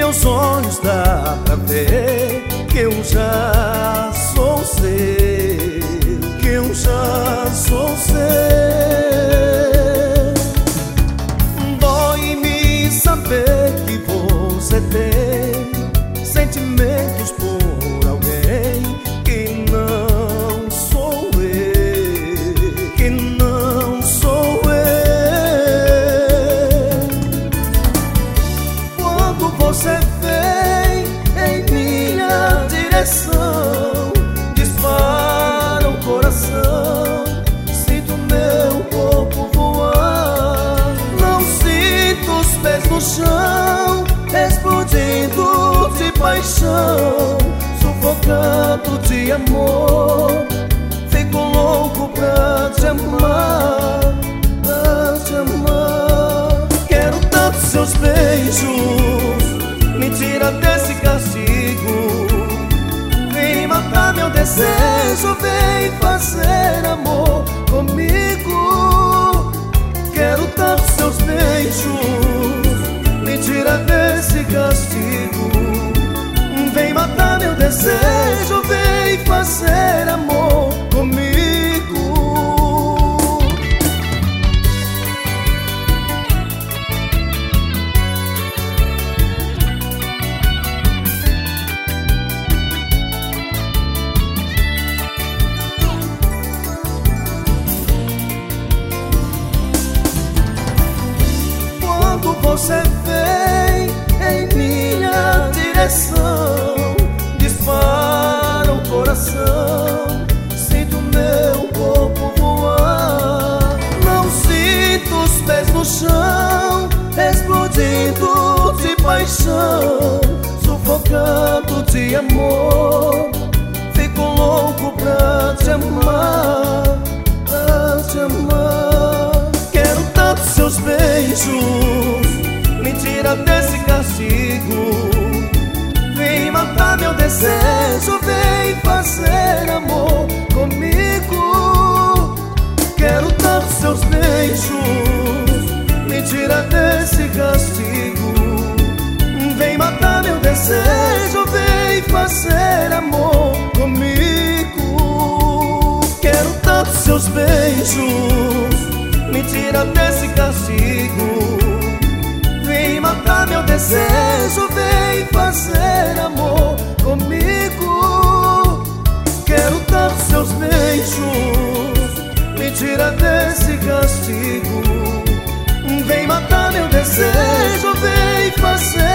meus olhos dá pra ver que eu já sou seu, que eu já sou seu. Dói-me saber que você tem sentimentos por alguém que não sou eu, que não sou eu. Quando você vem em minha direção, dispara o coração, sinto meu corpo voar. Não sinto os pés no chão, explodindo de paixão, sufocando de amor. Fico louco pra te amar, pra te amar. Quero tanto seus beijos, me tira desse castigo. Vem matar meu desejo, vem fazer amor comigo. Quero tanto seus beijos, me tira desse castigo. Vem matar meu desejo, vem fazer amor comigo. Quando você vem em minha direção, dispara o coração, sinto meu corpo voar. Não sinto os pés no chão, explodindo de paixão, sufocando de amor. Fico louco pra te amar, pra te amar. Quero tanto seus beijos, me tira desse castigo. Vem matar meu desejo, vem fazer amor comigo. Quero tanto seus beijos, me tira desse castigo. Vem matar meu desejo, vem fazer amor comigo. Quero tanto seus beijos, me tira desse castigo. Vem matar meu desejo, vem fazer amor comigo. Quero tanto seus beijos, me tira desse castigo. Vem matar meu desejo, vem fazer